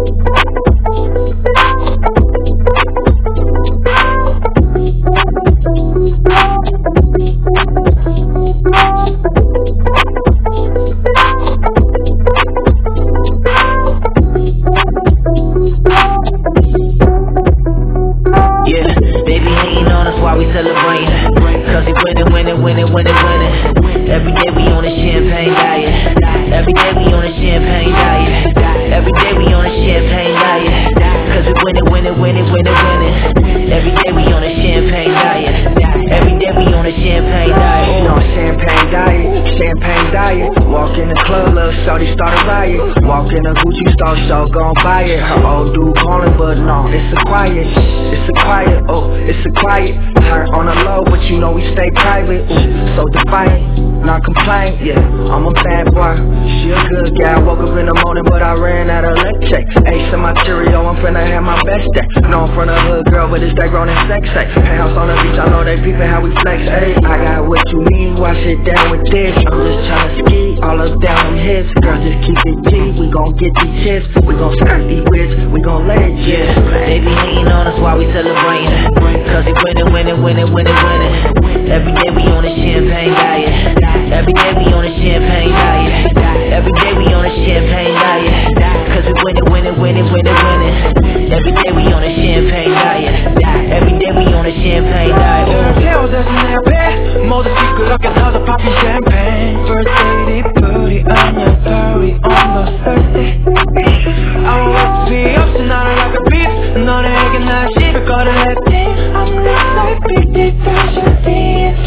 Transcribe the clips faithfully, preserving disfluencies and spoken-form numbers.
Cause we winning, winning, winning, winning, winning. Every day we on a champagne diet. Every day we on a champagne diet. Every day we on a champagne diet. Cause we winning, winning, winning, winning, winning. Every day we on a champagne diet. Every day we on a champagne diet. You know, champagne diet, champagne diet. Walk in the club, little shorty start a riot. Walk in a Gucci store, show gon' buy it. Her old dude calling, but no, it's a quiet. It's a quiet, oh, it's a quiet. Her on the low, but you know we stay private. Ooh, so defiant, not complain, yeah. I'm a bad boy, she a good gal. Woke up in the morning, but I ran out of electric. Ace in my Cheerio, I'm finna have my best day. No, I'm from the hood, girl, but it's that grown and sex, ay. Penthouse on the beach, I know they peepin' how we flex, ayy. I got what you need, wash it down with this. I'm just tryna ski, all up down them hips. Girl, just keep it G, we gon' get these chips. We gon' skirt these whips, we gon' let it yeah. They be hating on us while we celebrating. Cause we winning, winning, winning, winning, winning. Every day we on a champagne diet. Every day we on a champagne diet. Every day we on a champagne diet. Cause we winning, winning, winning, winning, winning. Every day we on a champagne diet. Every day we on a champagne diet. 태워서 내 앞에 모두 시끄럽게 터져 popping champagne. First lady, booty on your furry, almost thirsty. I don't want to be up, so now I like a beat. 너네에게 날 씹을 거를 했지. I'm not like big dick version D, it's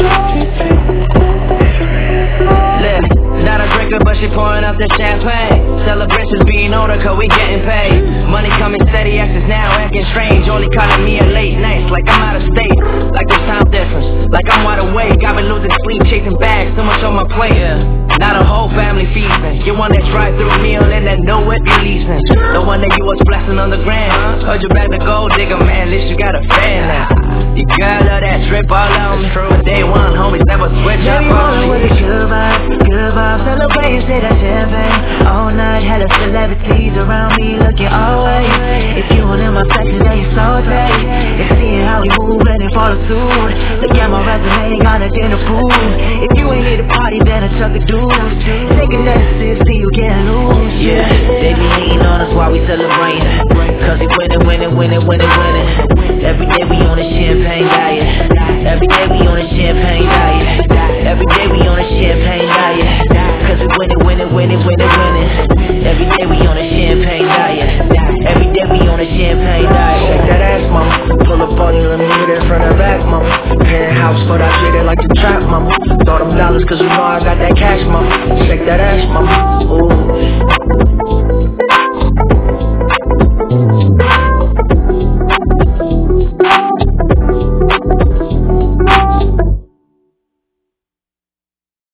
Look, not a drinker, but she pouring up the champagne. Celebrations being older, cause we getting paid. Money coming steady, exes now acting strange. Only calling me a late night, like I'm out of state. Like there's time difference, like I'm wide awake. I've been losing sleep, chasing bags, so much on my plate. Yeah. Not a whole family feasting. You want that drive-through meal and that know what you're leasing. The one that you was flexing on the gram. Heard you back the gold digger, man, at least you got a fan now. You girl love that trip all on me. From day one, homies never switch up on me. With a good vibe, good vibe, celebrating, say that champagne. All night, hella celebrities around me looking always. If you want in my section, then you so tight. And seeing how we move and they follow suit. Look at my resume, got a dinner pool. If you ain't here to party, then I chuck a dude. Taking that sip, see you getting loose. Yeah, they be hating on us while we celebrating. Cause we winning, winning, winning, winning, winning. Every day we on a champagne diet. Every day we on a champagne diet. Every day we on a champagne diet. Cause we winning, winning, winning, winning, winning. Every day we on a champagne diet. Every day we on a champagne diet. Shake that ass, mama. Pull up on you, let me hit it from the back, mama. Penthouse, but I treat it like a trap, mama. Throw them dollars cause you know I got that cash, mama. Shake that ass, mama. Ooh.